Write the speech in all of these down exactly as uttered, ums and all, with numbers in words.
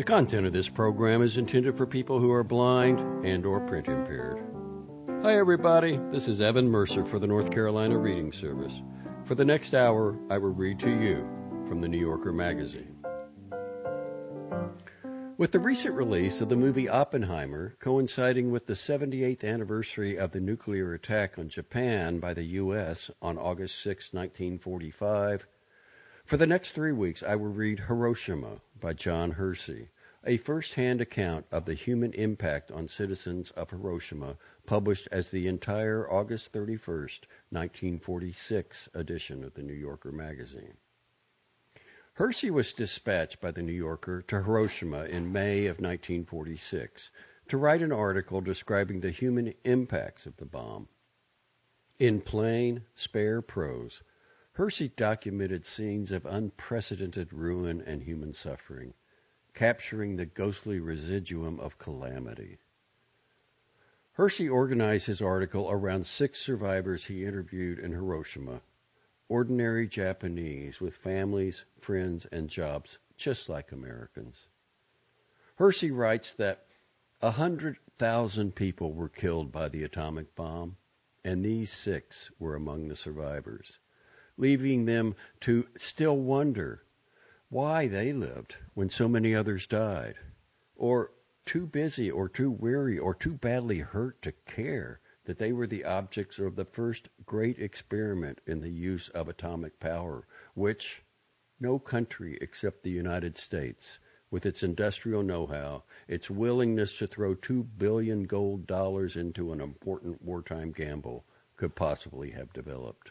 The content of this program is intended for people who are blind and or print impaired. Hi everybody, this is Evan Mercer for the North Carolina Reading Service. For the next hour, I will read to you from the New Yorker magazine. With the recent release of the movie Oppenheimer coinciding with the seventy-eighth anniversary of the nuclear attack on Japan by the U S on August sixth, nineteen forty-five, for the next three weeks I will read Hiroshima by John Hersey, a first-hand account of the human impact on citizens of Hiroshima, published as the entire August thirty-first, nineteen forty-six edition of the New Yorker magazine. Hersey was dispatched by the New Yorker to Hiroshima in May of nineteen forty-six to write an article describing the human impacts of the bomb. In plain, spare prose, Hersey documented scenes of unprecedented ruin and human suffering, capturing the ghostly residuum of calamity. Hersey organized his article around six survivors he interviewed in Hiroshima, ordinary Japanese with families, friends, and jobs just like Americans. Hersey writes that a hundred thousand people were killed by the atomic bomb, and these six were among the survivors, leaving them to still wonder why they lived when so many others died, or too busy or too weary or too badly hurt to care that they were the objects of the first great experiment in the use of atomic power, which no country except the United States, with its industrial know-how, its willingness to throw two billion gold dollars into an important wartime gamble, could possibly have developed.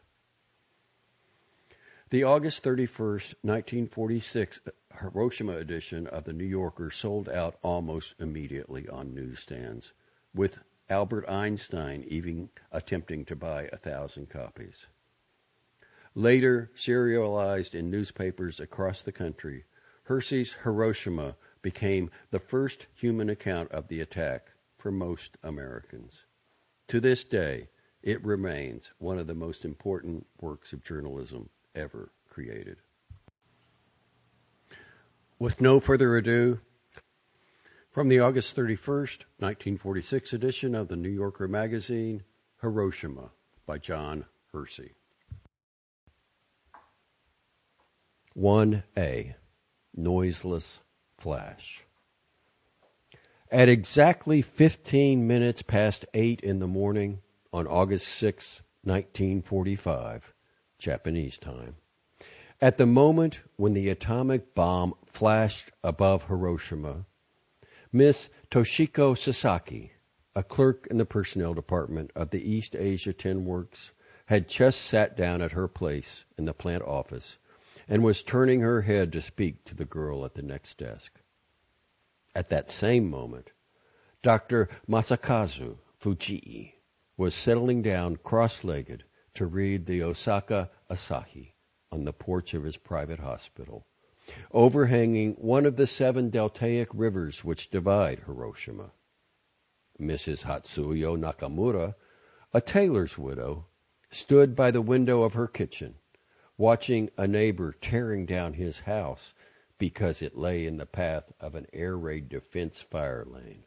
The August thirty-first, nineteen forty-six Hiroshima edition of the New Yorker sold out almost immediately on newsstands, with Albert Einstein even attempting to buy a thousand copies. Later, serialized in newspapers across the country, Hersey's Hiroshima became the first human account of the attack for most Americans. To this day, it remains one of the most important works of journalism ever created. With no further ado, from the August thirty-first, nineteen forty-six edition of the New Yorker magazine, Hiroshima by John Hersey. one A. Noiseless Flash. At exactly fifteen minutes past eight in the morning on August sixth, nineteen forty-five, Japanese time, at the moment when the atomic bomb flashed above Hiroshima, Miss Toshiko Sasaki, a clerk in the personnel department of the East Asia Tin Works, had just sat down at her place in the plant office and was turning her head to speak to the girl at the next desk. At that same moment, Doctor Masakazu Fujii was settling down cross-legged to read the Osaka Asahi on the porch of his private hospital, overhanging one of the seven deltaic rivers which divide Hiroshima. Missus Hatsuyo Nakamura, a tailor's widow, stood by the window of her kitchen, watching a neighbor tearing down his house because it lay in the path of an air raid defense fire lane.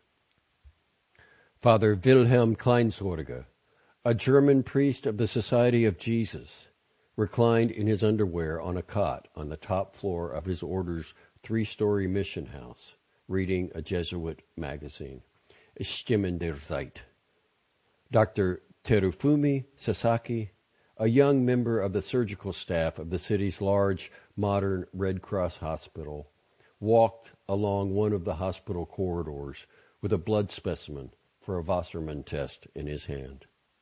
Father Wilhelm Kleinsorge, a German priest of the Society of Jesus, reclined in his underwear on a cot on the top floor of his order's three-story mission house, reading a Jesuit magazine, Stimmen der Zeit. Doctor Terufumi Sasaki, a young member of the surgical staff of the city's large, modern Red Cross hospital, walked along one of the hospital corridors with a blood specimen for a Wassermann test in his hand.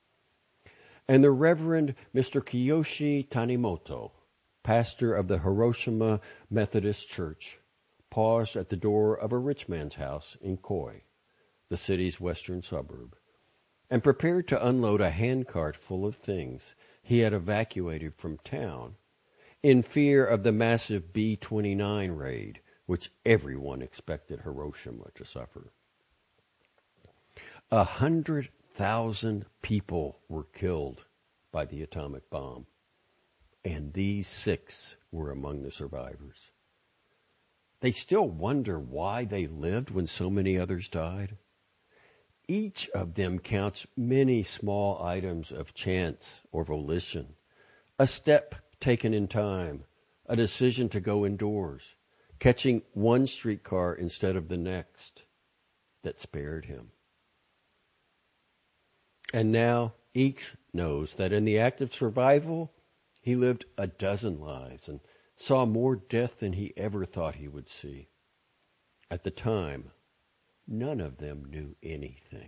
And the Reverend Mister Kiyoshi Tanimoto, pastor of the Hiroshima Methodist Church, paused at the door of a rich man's house in Koi, the city's western suburb, and prepared to unload a handcart full of things he had evacuated from town in fear of the massive B twenty-nine raid which everyone expected Hiroshima to suffer. A hundred thousand people were killed by the atomic bomb, and these six were among the survivors. They still wonder why they lived when so many others died. Each of them counts many small items of chance or volition. A step taken in time, a decision to go indoors, catching one streetcar instead of the next that spared him. And now each knows that in the act of survival, he lived a dozen lives and saw more death than he ever thought he would see. At the time, none of them knew anything.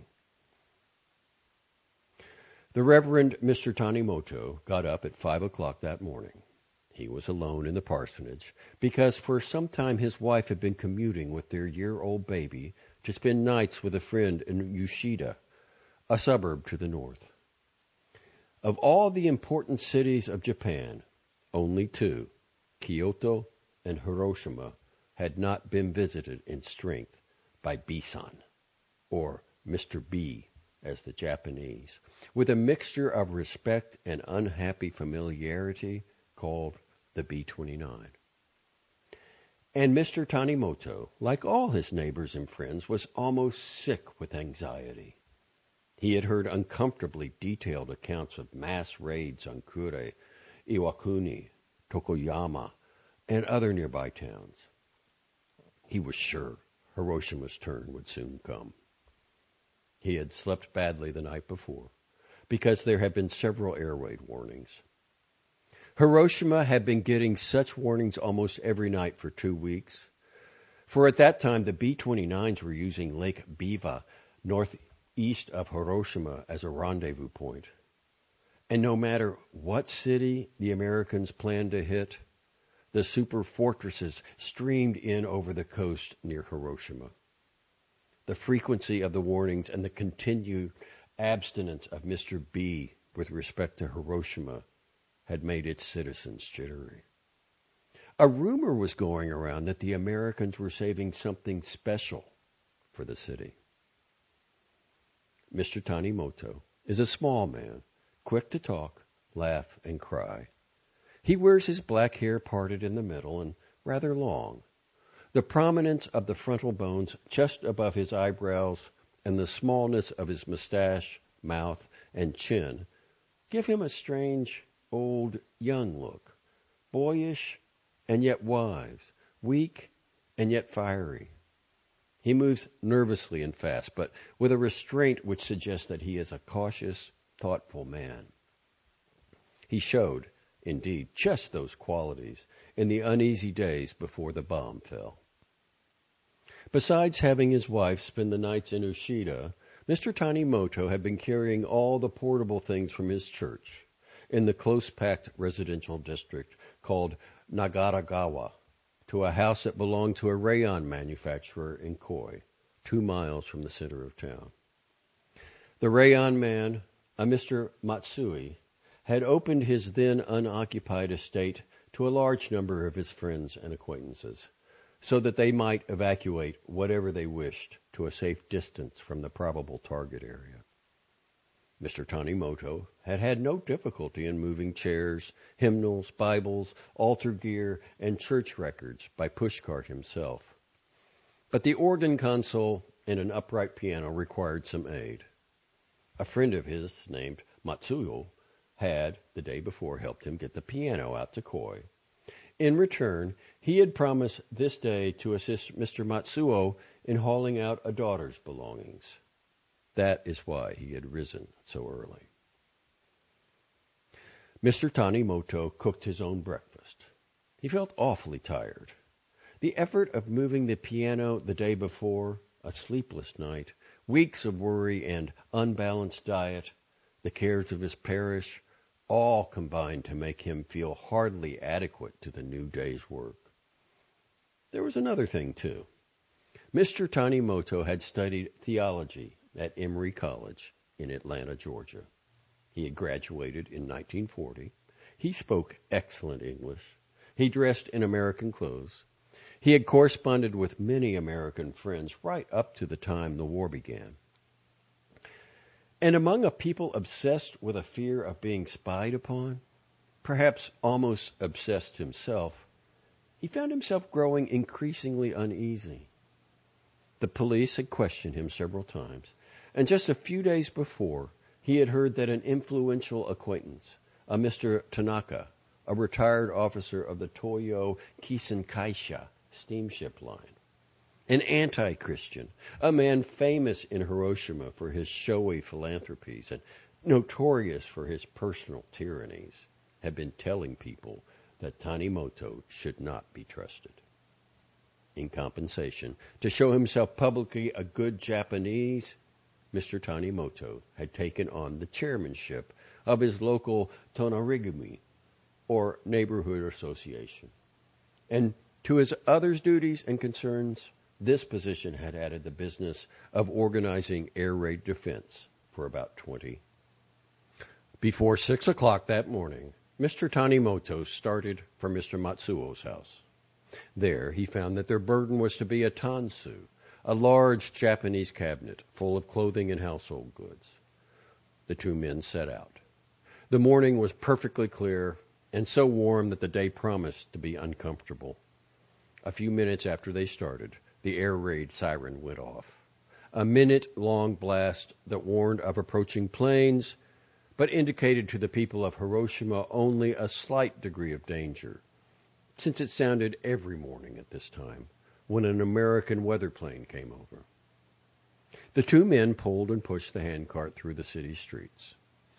The Reverend Mister Tanimoto got up at five o'clock that morning. He was alone in the parsonage because for some time his wife had been commuting with their year-old baby to spend nights with a friend in Yoshida, a suburb to the north. Of all the important cities of Japan, only two, Kyoto and Hiroshima, had not been visited in strength by B-san, or Mister B, as the Japanese, with a mixture of respect and unhappy familiarity called the B twenty-nine. And Mister Tanimoto, like all his neighbors and friends, was almost sick with anxiety. He had heard uncomfortably detailed accounts of mass raids on Kure, Iwakuni, Tokoyama, and other nearby towns. He was sure Hiroshima's turn would soon come. He had slept badly the night before because there had been several air raid warnings. Hiroshima had been getting such warnings almost every night for two weeks. For at that time, the B twenty-nines were using Lake Biwa, northeast of Hiroshima, as a rendezvous point. And no matter what city the Americans planned to hit, the super fortresses streamed in over the coast near Hiroshima. The frequency of the warnings and the continued abstinence of Mister B with respect to Hiroshima had made its citizens jittery. A rumor was going around that the Americans were saving something special for the city. Mister Tanimoto is a small man, quick to talk, laugh, and cry. He wears his black hair parted in the middle and rather long. The prominence of the frontal bones just above his eyebrows and the smallness of his mustache, mouth, and chin give him a strange, old, young look, boyish and yet wise, weak and yet fiery. He moves nervously and fast, but with a restraint which suggests that he is a cautious, thoughtful man. He showed, indeed, just those qualities in the uneasy days before the bomb fell. Besides having his wife spend the nights in Ushida, Mister Tanimoto had been carrying all the portable things from his church in the close-packed residential district called Nagaragawa to a house that belonged to a rayon manufacturer in Koi, two miles from the center of town. The rayon man, a Mister Matsui, had opened his then unoccupied estate to a large number of his friends and acquaintances, so that they might evacuate whatever they wished to a safe distance from the probable target area. Mister Tanimoto had had no difficulty in moving chairs, hymnals, Bibles, altar gear, and church records by pushcart himself. But the organ console and an upright piano required some aid. A friend of his named Matsuo had, the day before, helped him get the piano out to Koi. In return, he had promised this day to assist Mister Matsuo in hauling out a daughter's belongings. That is why he had risen so early. Mister Tanimoto cooked his own breakfast. He felt awfully tired. The effort of moving the piano the day before, a sleepless night, weeks of worry and unbalanced diet, the cares of his parish, all combined to make him feel hardly adequate to the new day's work. There was another thing, too. Mister Tanimoto had studied theology at Emory College in Atlanta, Georgia. He had graduated in nineteen forty. He spoke excellent English. He dressed in American clothes. He had corresponded with many American friends right up to the time the war began. And among a people obsessed with a fear of being spied upon, perhaps almost obsessed himself, he found himself growing increasingly uneasy. The police had questioned him several times, and just a few days before, he had heard that an influential acquaintance, a Mister Tanaka, a retired officer of the Toyo Kisenkaisha steamship line, an anti-Christian, a man famous in Hiroshima for his showy philanthropies and notorious for his personal tyrannies, had been telling people that Tanimoto should not be trusted. In compensation, to show himself publicly a good Japanese, Mister Tanimoto had taken on the chairmanship of his local Tonarigumi, or neighborhood association. And to his other duties and concerns, this position had added the business of organizing air raid defense for about twenty. Before six o'clock that morning, Mister Tanimoto started for Mister Matsuo's house. There he found that their burden was to be a tansu, a large Japanese cabinet full of clothing and household goods. The two men set out. The morning was perfectly clear and so warm that the day promised to be uncomfortable. A few minutes after they started, the air raid siren went off. A minute-long blast that warned of approaching planes, but indicated to the people of Hiroshima only a slight degree of danger, since it sounded every morning at this time when an American weather plane came over. The two men pulled and pushed the handcart through the city streets.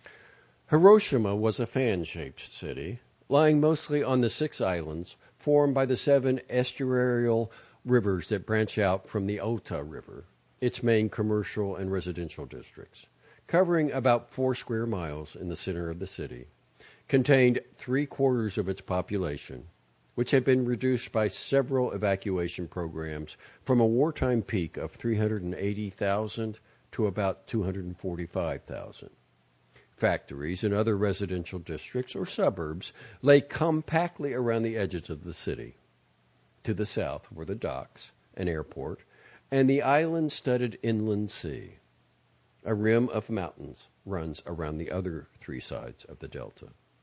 Hiroshima was a fan-shaped city, lying mostly on the six islands formed by the seven estuarial rivers that branch out from the Ota River, its main commercial and residential districts, covering about four square miles in the center of the city, contained three-quarters of its population, which had been reduced by several evacuation programs from a wartime peak of three hundred eighty thousand to about two hundred forty-five thousand. Factories and other residential districts or suburbs lay compactly around the edges of the city. To the south were the docks, an airport, and the island-studded inland sea. A rim of mountains runs around the other three sides of the delta.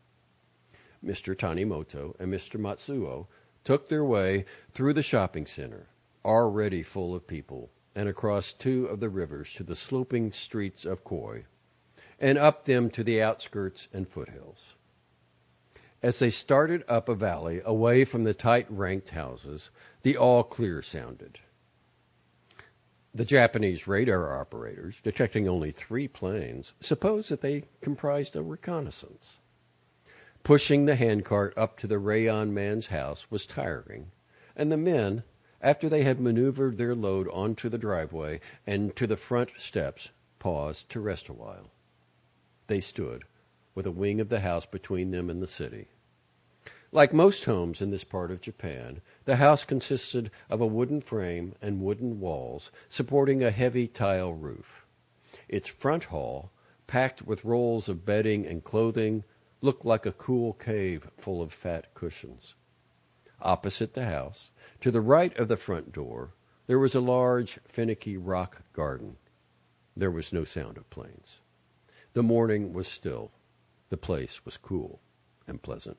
Mister Tanimoto and Mister Matsuo took their way through the shopping center, already full of people, and across two of the rivers to the sloping streets of Koi, and up them to the outskirts and foothills. As they started up a valley away from the tight-ranked houses, the all-clear sounded. The Japanese radar operators, detecting only three planes, supposed that they comprised a reconnaissance. Pushing the handcart up to the rayon man's house was tiring, and the men, after they had maneuvered their load onto the driveway and to the front steps, paused to rest a while. They stood, with a wing of the house between them and the city. Like most homes in this part of Japan, the house consisted of a wooden frame and wooden walls supporting a heavy tile roof. Its front hall, packed with rolls of bedding and clothing, looked like a cool cave full of fat cushions. Opposite the house, to the right of the front door, there was a large, finicky rock garden. There was no sound of planes. The morning was still. The place was cool and pleasant.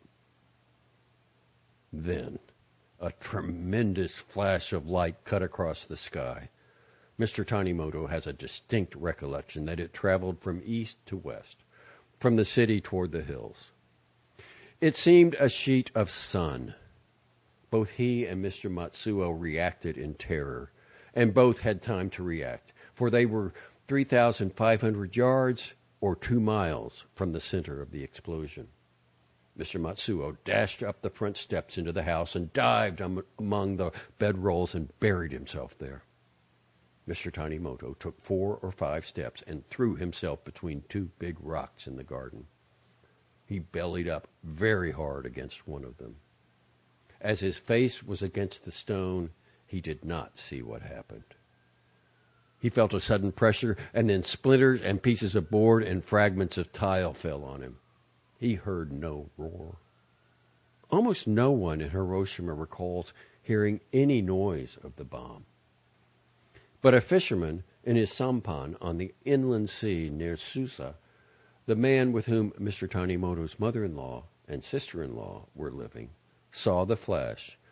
Then, a tremendous flash of light cut across the sky. Mister Tanimoto has a distinct recollection that it traveled from east to west, from the city toward the hills. It seemed a sheet of sun. Both he and Mister Matsuo reacted in terror, and both had time to react, for they were three thousand five hundred yards or two miles from the center of the explosion. Mister Matsuo dashed up the front steps into the house and dived um, among the bedrolls and buried himself there. Mister Tanimoto took four or five steps and threw himself between two big rocks in the garden. He bellied up very hard against one of them. As his face was against the stone, he did not see what happened. He felt a sudden pressure, and then splinters and pieces of board and fragments of tile fell on him. He heard no roar. Almost no one in Hiroshima recalls hearing any noise of the bomb. But a fisherman in his sampan on the inland sea near Susa, the man with whom Mister Tanimoto's mother-in-law and sister-in-law were living, saw the flash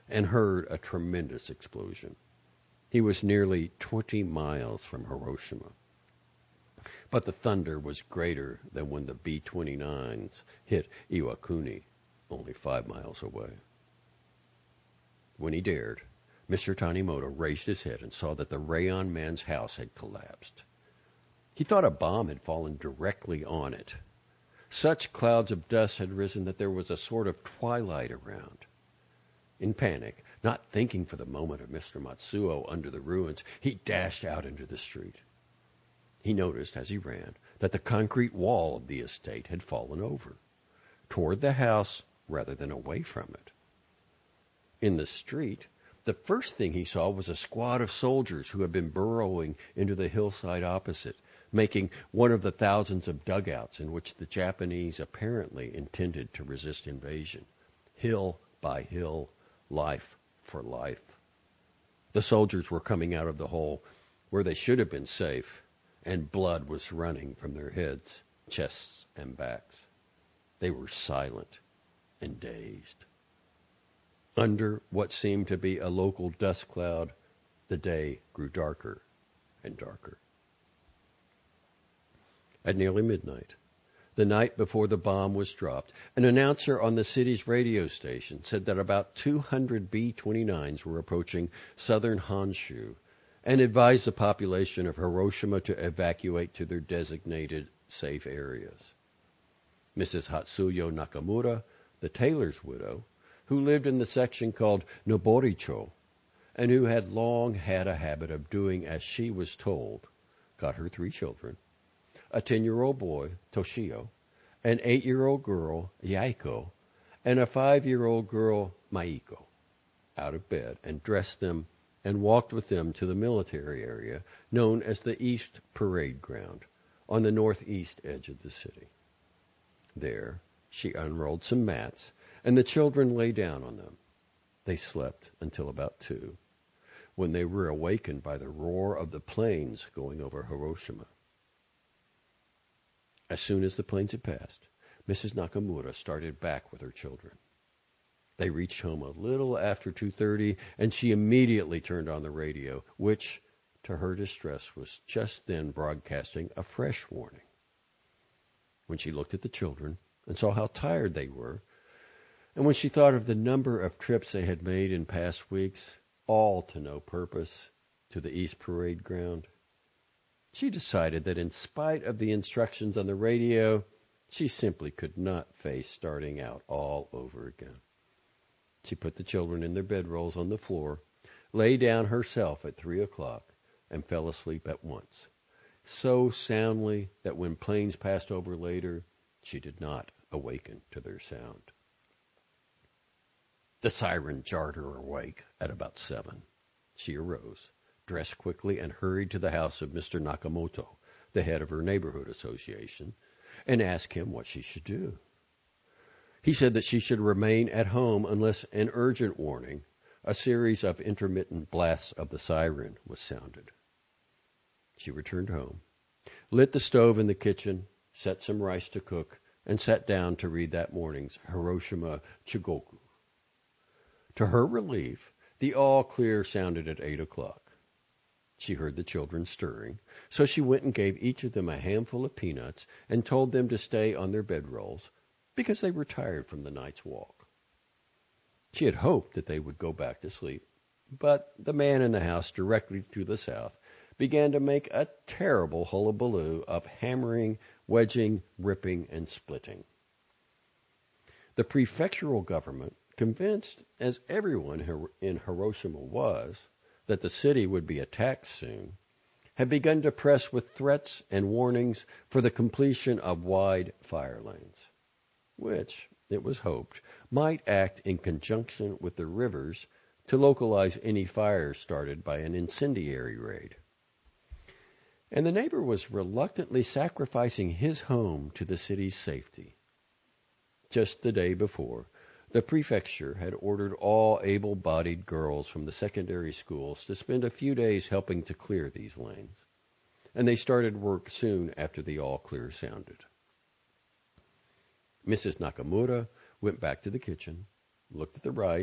and heard a tremendous explosion. He was nearly twenty miles from Hiroshima. But the thunder was greater than when the B twenty-nines hit Iwakuni, only five miles away. When he dared, Mister Tanimoto raised his head and saw that the Rayon man's house had collapsed. He thought a bomb had fallen directly on it. Such clouds of dust had risen that there was a sort of twilight around. In panic, not thinking for the moment of Mister Matsuo under the ruins, he dashed out into the street. He noticed as he ran that the concrete wall of the estate had fallen over, toward the house rather than away from it. In the street, the first thing he saw was a squad of soldiers who had been burrowing into the hillside opposite, making one of the thousands of dugouts in which the Japanese apparently intended to resist invasion. Hill by hill, life for life. The soldiers were coming out of the hole where they should have been safe, and blood was running from their heads, chests, and backs. They were silent and dazed. Under what seemed to be a local dust cloud, the day grew darker and darker. At nearly midnight, the night before the bomb was dropped, an announcer on the city's radio station said that about two hundred B twenty-nines were approaching southern Honshu and advised the population of Hiroshima to evacuate to their designated safe areas. Missus Hatsuyo Nakamura, the tailor's widow, who lived in the section called Noboricho, and who had long had a habit of doing as she was told, got her three children, a ten-year-old boy, Toshio, an eight-year-old girl, Yaiko, and a five-year-old girl, Maiko, out of bed and dressed them and walked with them to the military area known as the East Parade Ground on the northeast edge of the city. There, she unrolled some mats, and the children lay down on them. They slept until about two, when they were awakened by the roar of the planes going over Hiroshima. As soon as the planes had passed, Missus Nakamura started back with her children. They reached home a little after two thirty, and she immediately turned on the radio, which, to her distress, was just then broadcasting a fresh warning. When she looked at the children and saw how tired they were, and when she thought of the number of trips they had made in past weeks, all to no purpose, to the East Parade Ground, she decided that in spite of the instructions on the radio, she simply could not face starting out all over again. She put the children in their bedrolls on the floor, lay down herself at three o'clock, and fell asleep at once, so soundly that when planes passed over later, she did not awaken to their sound. The siren jarred her awake at about seven. She arose, dressed quickly, and hurried to the house of Mister Nakamoto, the head of her neighborhood association, and asked him what she should do. He said that she should remain at home unless an urgent warning, a series of intermittent blasts of the siren, was sounded. She returned home, lit the stove in the kitchen, set some rice to cook, and sat down to read that morning's Hiroshima Chugoku. To her relief, the all clear sounded at eight o'clock. She heard the children stirring, so she went and gave each of them a handful of peanuts and told them to stay on their bedrolls because they were tired from the night's walk. She had hoped that they would go back to sleep, but the man in the house directly to the south began to make a terrible hullabaloo of hammering, wedging, ripping, and splitting. The prefectural government, convinced, as everyone in Hiroshima was, that the city would be attacked soon, had begun to press with threats and warnings for the completion of wide fire lanes, which, it was hoped, might act in conjunction with the rivers to localize any fires started by an incendiary raid. And the neighbor was reluctantly sacrificing his home to the city's safety. Just the day before, the prefecture had ordered all able-bodied girls from the secondary schools to spend a few days helping to clear these lanes, and they started work soon after the all-clear sounded. Missus Nakamura went back to the kitchen, looked at the rice,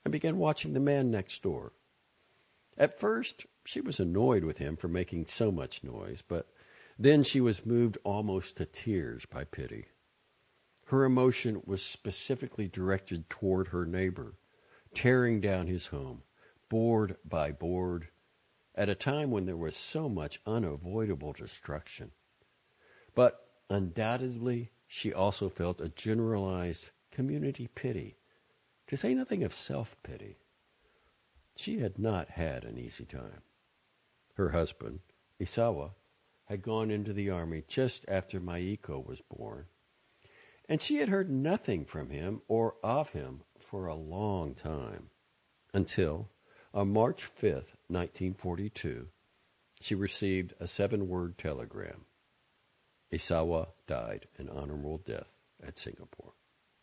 and began watching the man next door. At first, she was annoyed with him for making so much noise, but then she was moved almost to tears by pity. Her emotion was specifically directed toward her neighbor, tearing down his home, board by board, at a time when there was so much unavoidable destruction. But undoubtedly, she also felt a generalized community pity, to say nothing of self-pity. She had not had an easy time. Her husband, Isawa, had gone into the army just after Maiko was born, and she had heard nothing from him or of him for a long time, until on March fifth, nineteen forty-two, she received a seven-word telegram. Isawa died an honorable death at Singapore.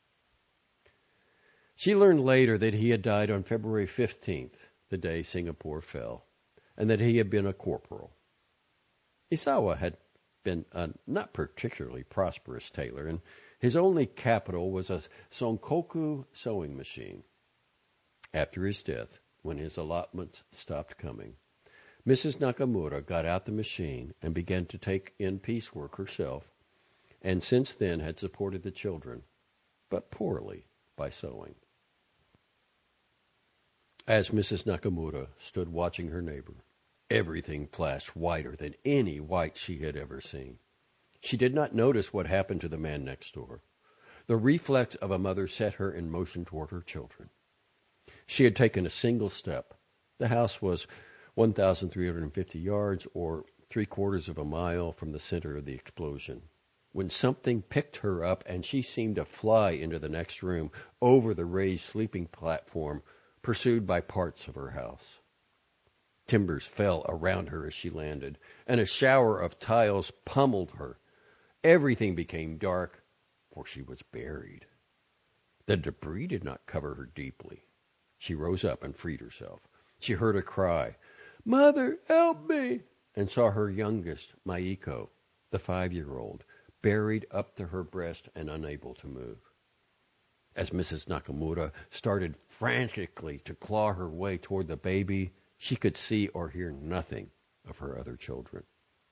She learned later that he had died on February fifteenth, the day Singapore fell, and that he had been a corporal. Isawa had been a not particularly prosperous tailor, and his only capital was a Sonkoku sewing machine. After his death, when his allotments stopped coming, Missus Nakamura got out the machine and began to take in piecework herself, and since then had supported the children, but poorly, by sewing. As Missus Nakamura stood watching her neighbor, everything flashed whiter than any white she had ever seen. She did not notice what happened to the man next door. The reflex of a mother set her in motion toward her children. She had taken a single step. The house was one thousand three hundred fifty yards, or three quarters of a mile, from the center of the explosion, when something picked her up and she seemed to fly into the next room, over the raised sleeping platform, pursued by parts of her house. Timbers fell around her as she landed, and a shower of tiles pummeled her. Everything became dark, for she was buried. The debris did not cover her deeply. She rose up and freed herself. She heard a cry, "Mother, help me!" and saw her youngest, Maiko, the five-year-old, buried up to her breast and unable to move. As Missus Nakamura started frantically to claw her way toward the baby, she could see or hear nothing of her other children.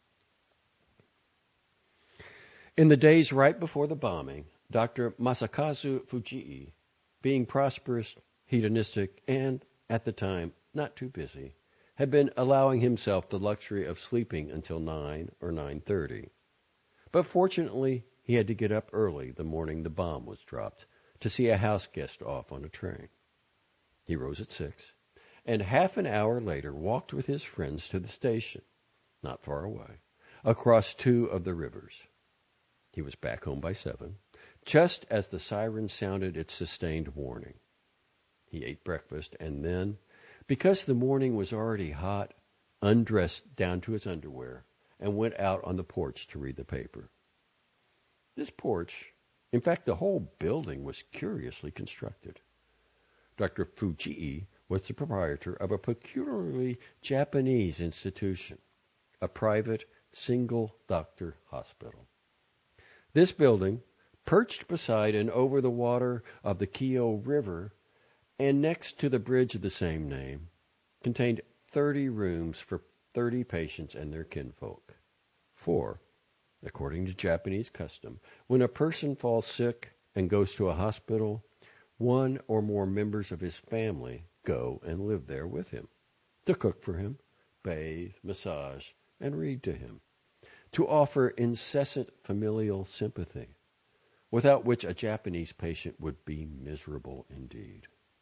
In the days right before the bombing, Doctor Masakazu Fujii, being prosperous, hedonistic, and, at the time, not too busy, had been allowing himself the luxury of sleeping until nine or nine thirty. But fortunately, he had to get up early the morning the bomb was dropped to see a house guest off on a train. He rose at six, and half an hour later walked with his friends to the station, not far away, across two of the rivers. He was back home by seven, just as the siren sounded its sustained warning. He ate breakfast and then, because the morning was already hot, undressed down to his underwear and went out on the porch to read the paper. This porch, in fact, the whole building, was curiously constructed. Doctor Fujii was the proprietor of a peculiarly Japanese institution, a private single-doctor hospital. This building, perched beside and over the water of the Kyo River and next to the bridge of the same name, contained thirty rooms for thirty patients and their kinfolk. For, according to Japanese custom, when a person falls sick and goes to a hospital, one or more members of his family go and live there with him, to cook for him, bathe, massage, and read to him, to offer incessant familial sympathy, without which a Japanese patient would be miserable indeed.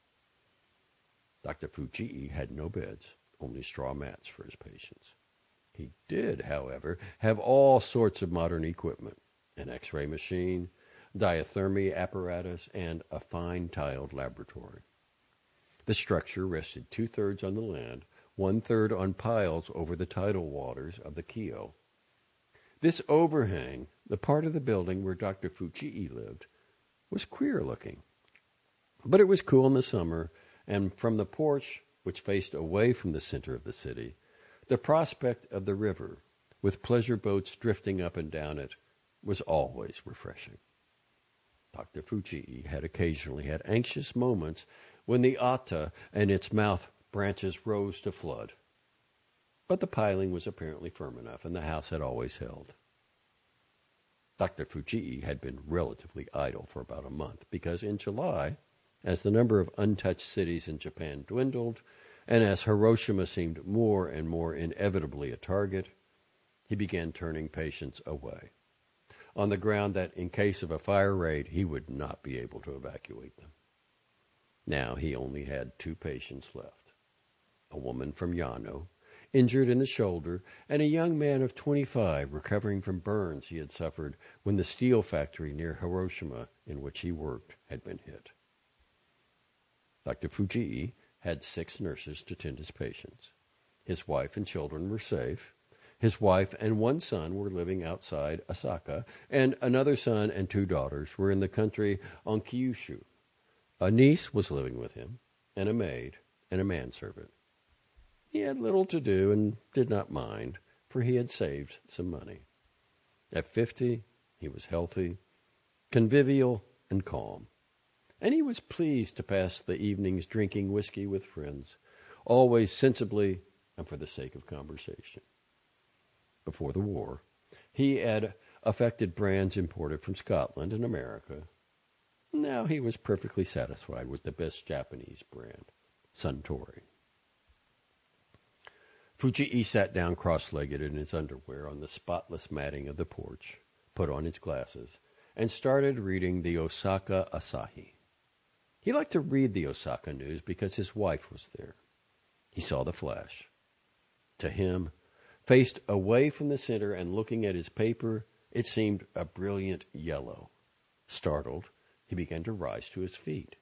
Doctor Fujii had no beds, only straw mats for his patients. He did, however, have all sorts of modern equipment, an X-ray machine, diathermy apparatus, and a fine tiled laboratory. The structure rested two-thirds on the land, one-third on piles over the tidal waters of the Kyo. This overhang, the part of the building where Doctor Fujii lived, was queer-looking. But it was cool in the summer, and from the porch, which faced away from the center of the city, the prospect of the river, with pleasure boats drifting up and down it, was always refreshing. Doctor Doctor Fujii had occasionally had anxious moments when the ata and its mouth branches rose to flood. But the piling was apparently firm enough, and the house had always held. Doctor Fujii had been relatively idle for about a month, because in July, as the number of untouched cities in Japan dwindled, and as Hiroshima seemed more and more inevitably a target, he began turning patients away, on the ground that in case of a fire raid, he would not be able to evacuate them. Now he only had two patients left, a woman from Yano, injured in the shoulder, and a young man of twenty-five recovering from burns he had suffered when the steel factory near Hiroshima in which he worked had been hit. Doctor Fujii had six nurses to tend his patients. His wife and children were safe. His wife and one son were living outside Osaka, and another son and two daughters were in the country on Kyushu. A niece was living with him, and a maid and a manservant. He had little to do and did not mind, for he had saved some money. At fifty, he was healthy, convivial, and calm. And he was pleased to pass the evenings drinking whiskey with friends, always sensibly and for the sake of conversation. Before the war, he had affected brands imported from Scotland and America. Now he was perfectly satisfied with the best Japanese brand, Suntory. Fujii sat down cross-legged in his underwear on the spotless matting of the porch, put on his glasses, and started reading the Osaka Asahi. He liked to read the Osaka news because his wife was there. He saw the flash. To him, faced away from the center and looking at his paper, it seemed a brilliant yellow. Startled, he began to rise to his feet.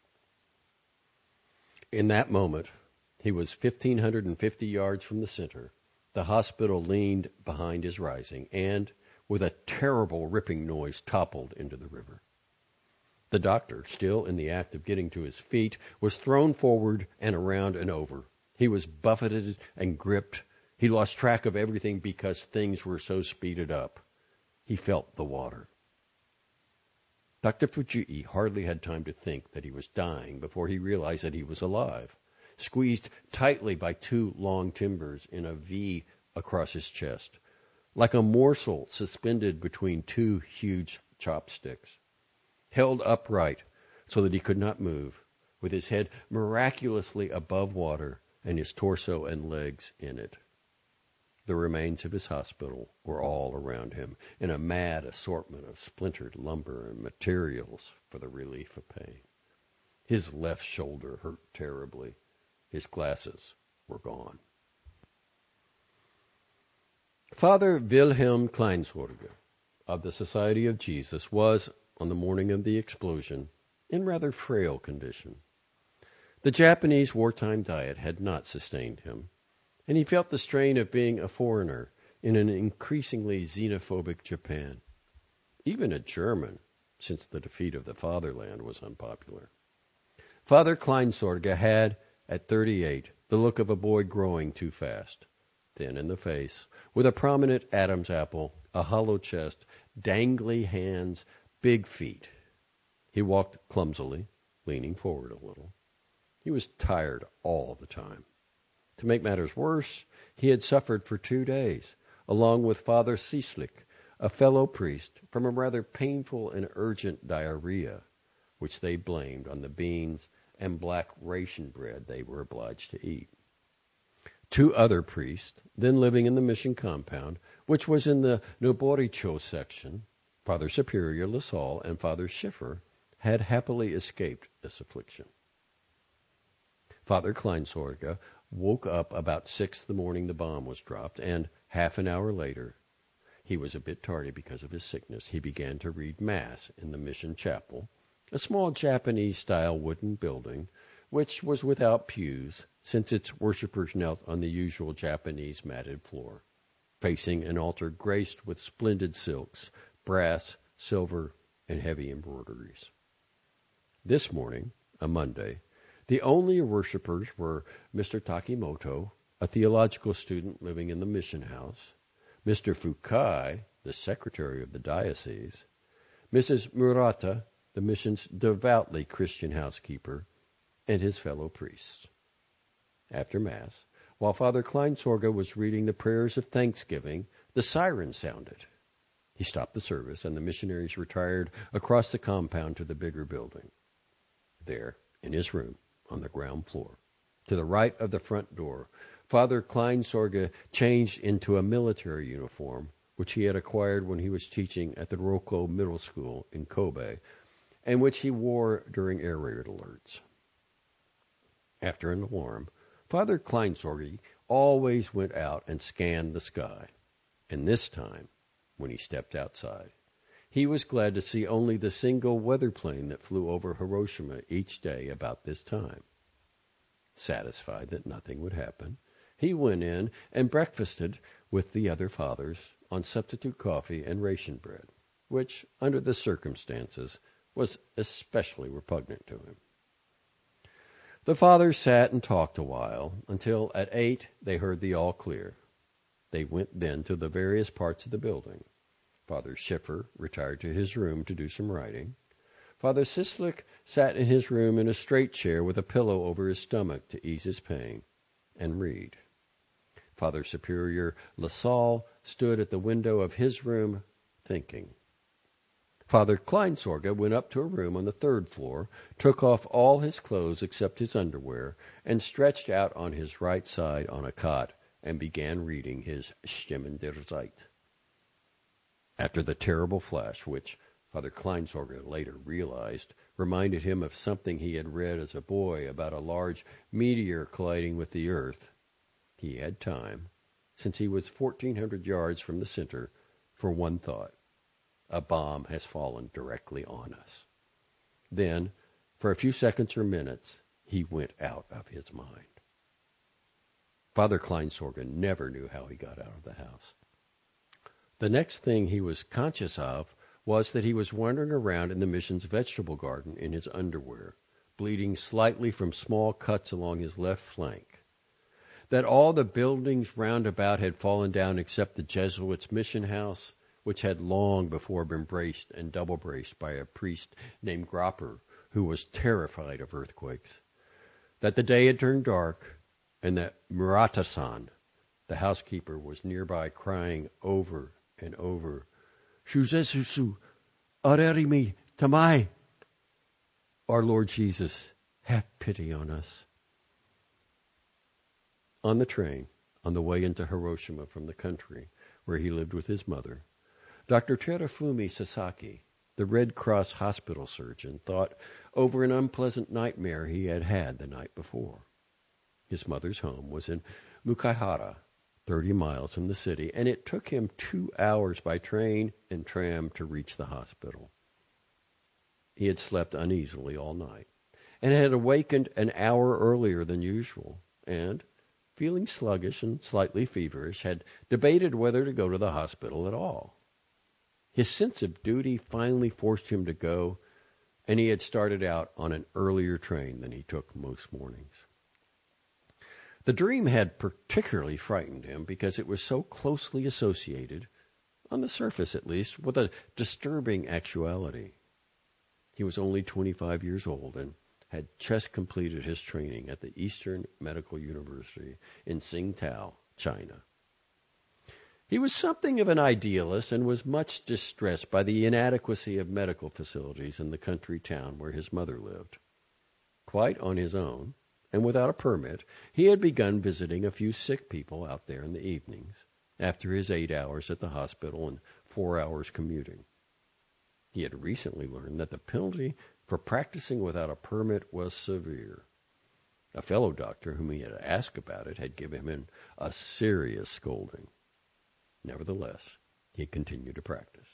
In that moment, he was fifteen fifty yards from the center. The hospital leaned behind his rising and, with a terrible ripping noise, toppled into the river. The doctor, still in the act of getting to his feet, was thrown forward and around and over. He was buffeted and gripped. He lost track of everything because things were so speeded up. He felt the water. Doctor Fujii hardly had time to think that he was dying before he realized that he was alive, squeezed tightly by two long timbers in a V across his chest, like a morsel suspended between two huge chopsticks, held upright so that he could not move, with his head miraculously above water and his torso and legs in it. The remains of his hospital were all around him, in a mad assortment of splintered lumber and materials for the relief of pain. His left shoulder hurt terribly. His glasses were gone. Father Wilhelm Kleinsorge of the Society of Jesus was, on the morning of the explosion, in rather frail condition. The Japanese wartime diet had not sustained him, and he felt the strain of being a foreigner in an increasingly xenophobic Japan. Even a German, since the defeat of the fatherland was unpopular. Father Kleinsorge had, at thirty-eight, the look of a boy growing too fast, thin in the face, with a prominent Adam's apple, a hollow chest, dangly hands, big feet. He walked clumsily, leaning forward a little. He was tired all the time. To make matters worse, he had suffered for two days, along with Father Cieslik, a fellow priest, from a rather painful and urgent diarrhea, which they blamed on the beans and black ration bread they were obliged to eat. Two other priests, then living in the mission compound, which was in the Noboricho section, Father Superior LaSalle and Father Schiffer, had happily escaped this affliction. Father Kleinsorge woke up about six the morning the bomb was dropped, and half an hour later, he was a bit tardy because of his sickness, he began to read Mass in the mission chapel, a small Japanese-style wooden building, which was without pews, since its worshippers knelt on the usual Japanese matted floor, facing an altar graced with splendid silks, brass, silver, and heavy embroideries. This morning, a Monday, the only worshippers were Mister Takimoto, a theological student living in the mission house, Mister Fukai, the secretary of the diocese, Missus Murata, the mission's devoutly Christian housekeeper, and his fellow priests. After Mass, while Father Kleinsorge was reading the prayers of thanksgiving, the siren sounded. He stopped the service, and the missionaries retired across the compound to the bigger building. There, in his room, on the ground floor, to the right of the front door, Father Kleinsorge changed into a military uniform, which he had acquired when he was teaching at the Roko Middle School in Kobe, and which he wore during air raid alerts. After an alarm, Father Kleinsorge always went out and scanned the sky, and this time, when he stepped outside, he was glad to see only the single weather plane that flew over Hiroshima each day about this time. Satisfied that nothing would happen, he went in and breakfasted with the other fathers on substitute coffee and ration bread, which, under the circumstances, was especially repugnant to him. The fathers sat and talked a while, until at eight they heard the all clear. They went then to the various parts of the building. Father Schiffer retired to his room to do some writing. Father Sislik sat in his room in a straight chair with a pillow over his stomach to ease his pain, and read. Father Superior LaSalle stood at the window of his room, thinking. Father Kleinsorge went up to a room on the third floor, took off all his clothes except his underwear, and stretched out on his right side on a cot, and began reading his Stimmen der Zeit. After the terrible flash, which Father Kleinsorge later realized reminded him of something he had read as a boy about a large meteor colliding with the earth, he had time, since he was fourteen hundred yards from the center, for one thought. A bomb has fallen directly on us. Then, for a few seconds or minutes, he went out of his mind. Father Kleinsorge never knew how he got out of the house. The next thing he was conscious of was that he was wandering around in the mission's vegetable garden in his underwear, bleeding slightly from small cuts along his left flank. That all the buildings round about had fallen down except the Jesuits' mission house, which had long before been braced and double-braced by a priest named Gropper, who was terrified of earthquakes. That the day had turned dark, and that Murata-san, the housekeeper, was nearby crying over and over, Shuzesusu, arerimi tamai. Our Lord Jesus, have pity on us. On the train, on the way into Hiroshima from the country where he lived with his mother, Doctor Terafumi Sasaki, the Red Cross hospital surgeon, thought over an unpleasant nightmare he had had the night before. His mother's home was in Mukaihara, thirty miles from the city, and it took him two hours by train and tram to reach the hospital. He had slept uneasily all night, and had awakened an hour earlier than usual, and, feeling sluggish and slightly feverish, had debated whether to go to the hospital at all. His sense of duty finally forced him to go, and he had started out on an earlier train than he took most mornings. The dream had particularly frightened him because it was so closely associated, on the surface at least, with a disturbing actuality. He was only twenty-five years old and had just completed his training at the Eastern Medical University in Tsingtao, China. He was something of an idealist and was much distressed by the inadequacy of medical facilities in the country town where his mother lived. Quite on his own, and without a permit, he had begun visiting a few sick people out there in the evenings, after his eight hours at the hospital and four hours commuting. He had recently learned that the penalty for practicing without a permit was severe. A fellow doctor whom he had asked about it had given him a serious scolding. Nevertheless, he continued to practice.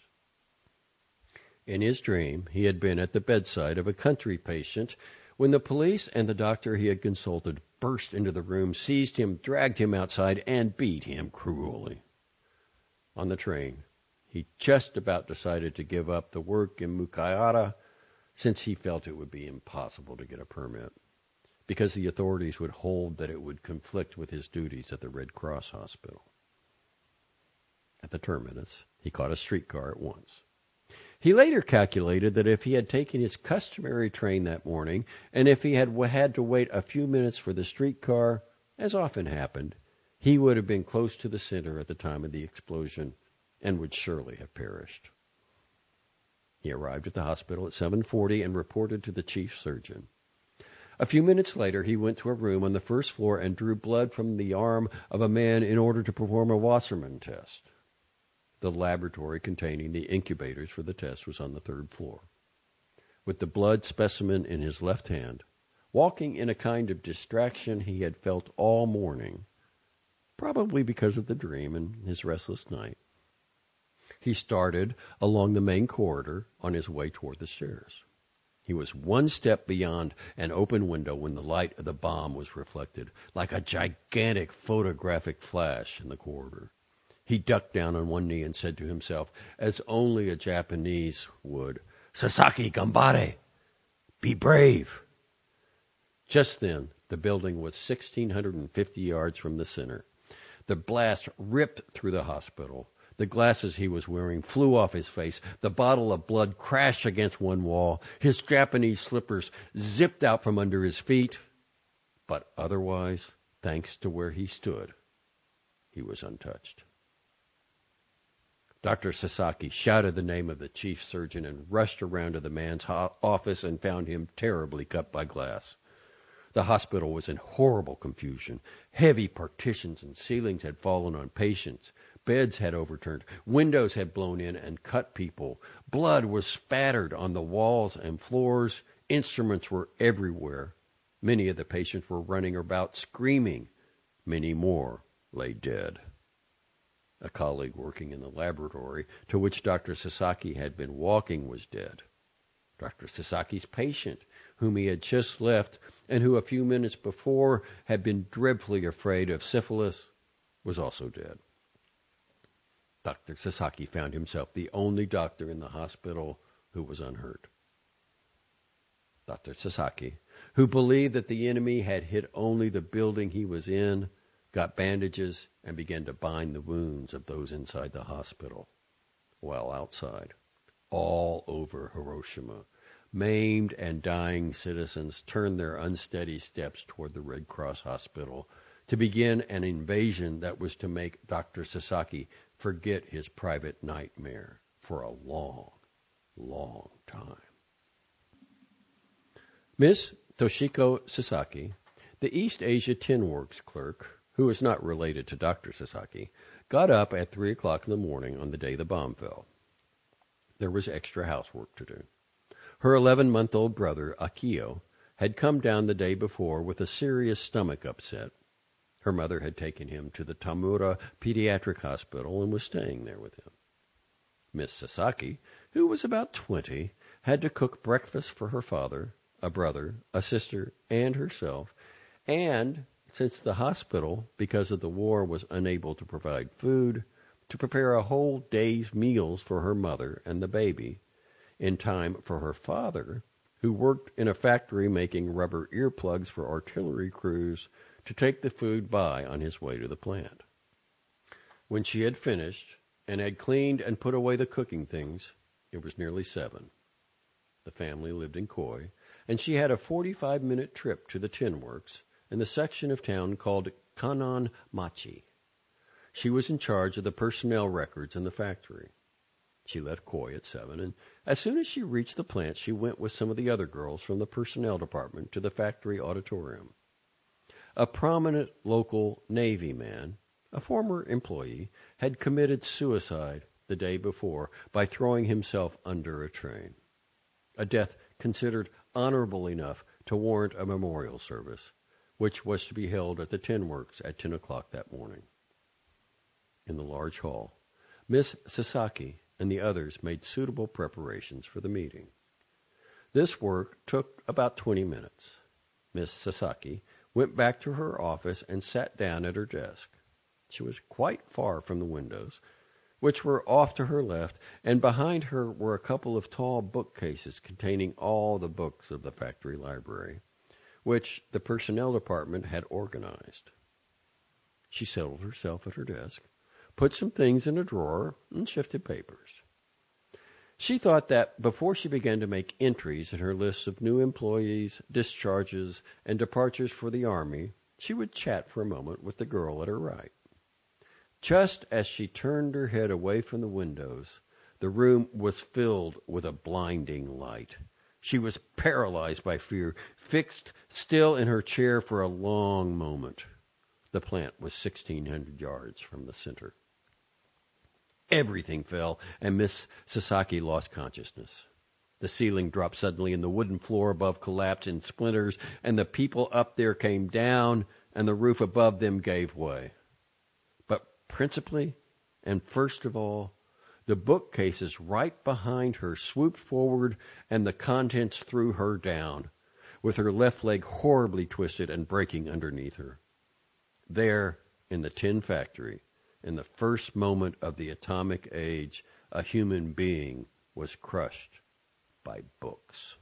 In his dream, he had been at the bedside of a country patient when the police and the doctor he had consulted burst into the room, seized him, dragged him outside, and beat him cruelly. On the train, he just about decided to give up the work in Mukaihara, since he felt it would be impossible to get a permit, because the authorities would hold that it would conflict with his duties at the Red Cross hospital. At the terminus, he caught a streetcar at once. He later calculated that if he had taken his customary train that morning, and if he had had to wait a few minutes for the streetcar, as often happened, he would have been close to the center at the time of the explosion and would surely have perished. He arrived at the hospital at seven forty and reported to the chief surgeon. A few minutes later, he went to a room on the first floor and drew blood from the arm of a man in order to perform a Wassermann test. The laboratory containing the incubators for the test was on the third floor. With the blood specimen in his left hand, walking in a kind of distraction he had felt all morning, probably because of the dream and his restless night, he started along the main corridor on his way toward the stairs. He was one step beyond an open window when the light of the bomb was reflected, like a gigantic photographic flash in the corridor. He ducked down on one knee and said to himself, as only a Japanese would, "Sasaki, gambare! Be brave!" Just then, the building was one thousand six hundred fifty yards from the center. The blast ripped through the hospital. The glasses he was wearing flew off his face. The bottle of blood crashed against one wall. His Japanese slippers zipped out from under his feet. But otherwise, thanks to where he stood, he was untouched. Doctor Sasaki shouted the name of the chief surgeon and rushed around to the man's ho- office and found him terribly cut by glass. The hospital was in horrible confusion. Heavy partitions and ceilings had fallen on patients. Beds had overturned. Windows had blown in and cut people. Blood was spattered on the walls and floors. Instruments were everywhere. Many of the patients were running about screaming. Many more lay dead. A colleague working in the laboratory to which Doctor Sasaki had been walking was dead. Doctor Sasaki's patient, whom he had just left and who a few minutes before had been dreadfully afraid of syphilis, was also dead. Doctor Sasaki found himself the only doctor in the hospital who was unhurt. Doctor Sasaki, who believed that the enemy had hit only the building he was in, got bandages and began to bind the wounds of those inside the hospital. While outside, all over Hiroshima, maimed and dying citizens turned their unsteady steps toward the Red Cross hospital to begin an invasion that was to make Doctor Sasaki forget his private nightmare for a long, long time. Miss Toshiko Sasaki, the East Asia Tin Works clerk, who was not related to Doctor Sasaki, got up at three o'clock in the morning on the day the bomb fell. There was extra housework to do. Her eleven-month-old brother, Akio, had come down the day before with a serious stomach upset. Her mother had taken him to the Tamura Pediatric Hospital and was staying there with him. Miss Sasaki, who was about twenty, had to cook breakfast for her father, a brother, a sister, and herself, and, since the hospital, because of the war, was unable to provide food, to prepare a whole day's meals for her mother and the baby, in time for her father, who worked in a factory making rubber earplugs for artillery crews, to take the food by on his way to the plant. When she had finished and had cleaned and put away the cooking things, it was nearly seven. The family lived in Koi, and she had a forty-five minute trip to the tin works in the section of town called Kanan Machi. She was in charge of the personnel records in the factory. She left Koi at seven, and as soon as she reached the plant, she went with some of the other girls from the personnel department to the factory auditorium. A prominent local Navy man, a former employee, had committed suicide the day before by throwing himself under a train, a death considered honorable enough to warrant a memorial service, which was to be held at the Tin Works at ten o'clock that morning. In the large hall, Miss Sasaki and the others made suitable preparations for the meeting. This work took about twenty minutes. Miss Sasaki went back to her office and sat down at her desk. She was quite far from the windows, which were off to her left, and behind her were a couple of tall bookcases containing all the books of the factory library, which the personnel department had organized. She settled herself at her desk, put some things in a drawer, and shifted papers. She thought that before she began to make entries in her lists of new employees, discharges, and departures for the Army, she would chat for a moment with the girl at her right. Just as she turned her head away from the windows, the room was filled with a blinding light. She was paralyzed by fear, fixed still in her chair for a long moment. The plant was sixteen hundred yards from the center. Everything fell, and Miss Sasaki lost consciousness. The ceiling dropped suddenly, and the wooden floor above collapsed in splinters, and the people up there came down, and the roof above them gave way. But principally, and first of all, the bookcases right behind her swooped forward, and the contents threw her down, with her left leg horribly twisted and breaking underneath her. There, in the tin factory, in the first moment of the atomic age, a human being was crushed by books.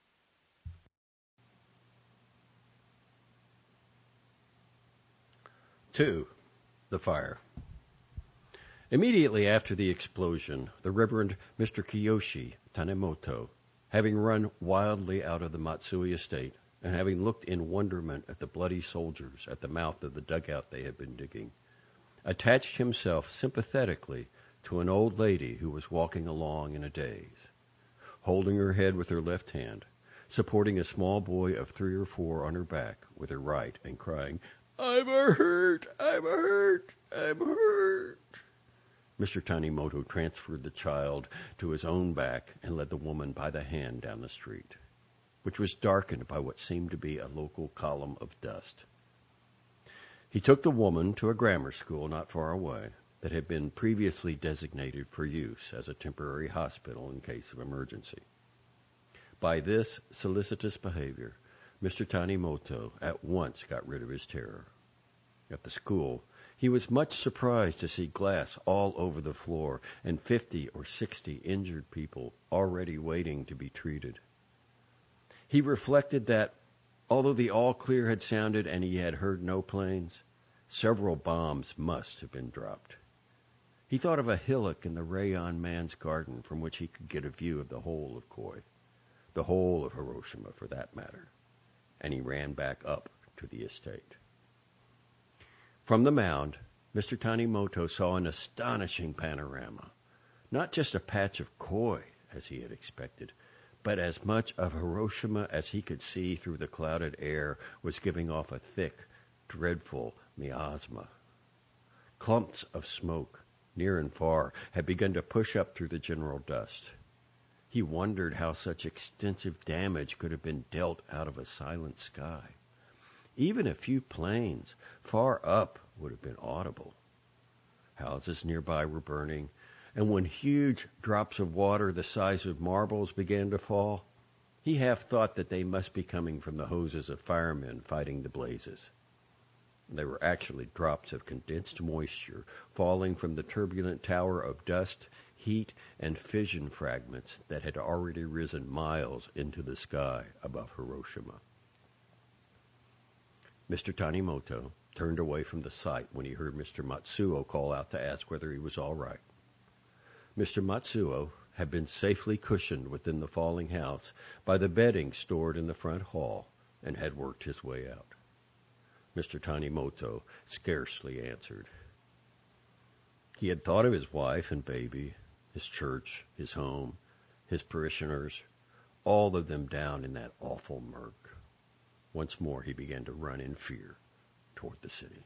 Two, the fire. Immediately after the explosion, the Reverend Mister Kiyoshi Tanimoto, having run wildly out of the Matsui estate and having looked in wonderment at the bloody soldiers at the mouth of the dugout they had been digging, attached himself sympathetically to an old lady who was walking along in a daze, holding her head with her left hand, supporting a small boy of three or four on her back with her right, and crying, "I'm hurt! I'm hurt! I'm hurt!" Mister Tanimoto transferred the child to his own back and led the woman by the hand down the street, which was darkened by what seemed to be a local column of dust. He took the woman to a grammar school not far away that had been previously designated for use as a temporary hospital in case of emergency. By this solicitous behavior, Mister Tanimoto at once got rid of his terror. At the school, he was much surprised to see glass all over the floor and fifty or sixty injured people already waiting to be treated. He reflected that, although the all-clear had sounded and he had heard no planes, several bombs must have been dropped. He thought of a hillock in the Rayon man's garden from which he could get a view of the whole of Koi, the whole of Hiroshima for that matter, and he ran back up to the estate. From the mound, Mister Tanimoto saw an astonishing panorama, not just a patch of Koi, as he had expected, but as much of Hiroshima as he could see through the clouded air was giving off a thick, dreadful miasma. Clumps of smoke, near and far, had begun to push up through the general dust. He wondered how such extensive damage could have been dealt out of a silent sky. Even a few planes far up would have been audible. Houses nearby were burning, and when huge drops of water the size of marbles began to fall, he half thought that they must be coming from the hoses of firemen fighting the blazes. They were actually drops of condensed moisture falling from the turbulent tower of dust, heat, and fission fragments that had already risen miles into the sky above Hiroshima. Mister Tanimoto turned away from the sight when he heard Mister Matsuo call out to ask whether he was all right. Mister Matsuo had been safely cushioned within the falling house by the bedding stored in the front hall and had worked his way out. Mister Tanimoto scarcely answered. He had thought of his wife and baby, his church, his home, his parishioners, all of them down in that awful murk. Once more he began to run in fear toward the city.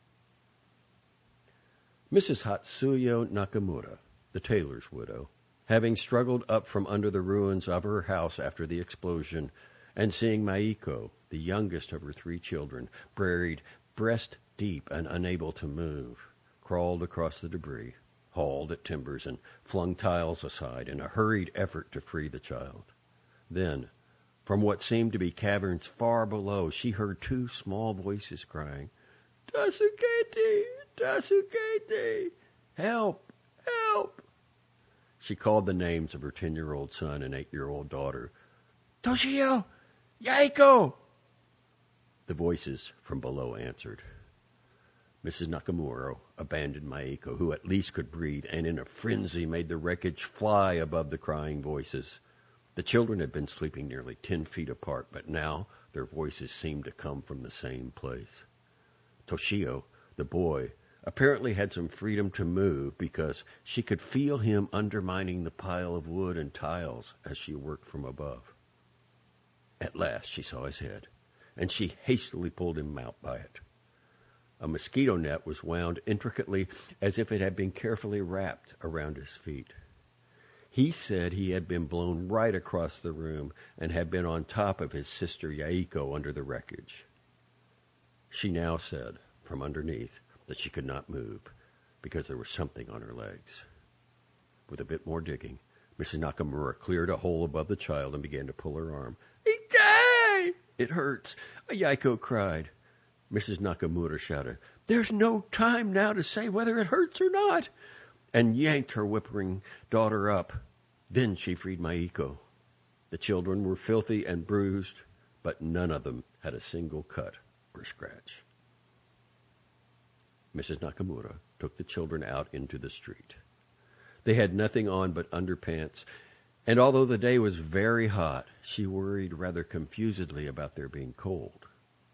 Missus Hatsuyo Nakamura, the tailor's widow, having struggled up from under the ruins of her house after the explosion, and seeing Maiko, the youngest of her three children, buried breast deep and unable to move, crawled across the debris, hauled at timbers, and flung tiles aside in a hurried effort to free the child. Then, from what seemed to be caverns far below, she heard two small voices crying, "Tasukete! Tasukete! Help! Help!" She called the names of her ten-year-old son and eight-year-old daughter. "Toshio! Yaiko!" The voices from below answered. Missus Nakamura abandoned Maiko, who at least could breathe, and in a frenzy made the wreckage fly above the crying voices. The children had been sleeping nearly ten feet apart, but now their voices seemed to come from the same place. Toshio, the boy, apparently had some freedom to move because she could feel him undermining the pile of wood and tiles as she worked from above. At last she saw his head, and she hastily pulled him out by it. A mosquito net was wound intricately as if it had been carefully wrapped around his feet. He said he had been blown right across the room and had been on top of his sister Yaiko under the wreckage. She now said, from underneath, that she could not move because there was something on her legs. With a bit more digging, Missus Nakamura cleared a hole above the child and began to pull her arm. "Itay! It hurts!" Yaiko cried. Missus Nakamura shouted, "There's no time now to say whether it hurts or not," and yanked her whimpering daughter up. Then she freed Maiko. The children were filthy and bruised, but none of them had a single cut or scratch. Missus Nakamura took the children out into the street. They had nothing on but underpants, and although the day was very hot, she worried rather confusedly about their being cold.